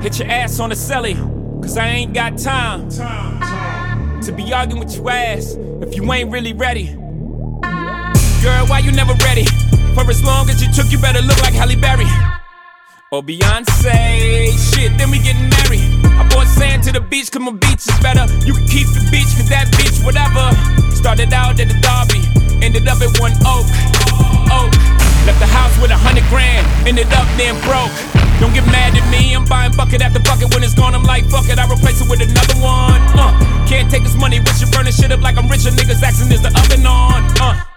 Hit your ass on the celly, cause I ain't got time to be arguing with your ass if you ain't really ready. Girl, why you never ready? For as long as you took, you better look like Halle Berry or Beyonce. Shit, then we getting married. I bought sand to the beach, cause my beach is better. You can keep the beach, cause that beach, whatever. Started out at the Derby, ended up at 1 Oak. Left the house with 100 grand, ended up then broke. Don't get mad at me, I'm buying bucket after bucket. When it's gone, I'm like, fuck it, I replace it with another one. Can't take this money, rich and burning shit up like I'm richer. Niggas asking, is the oven on?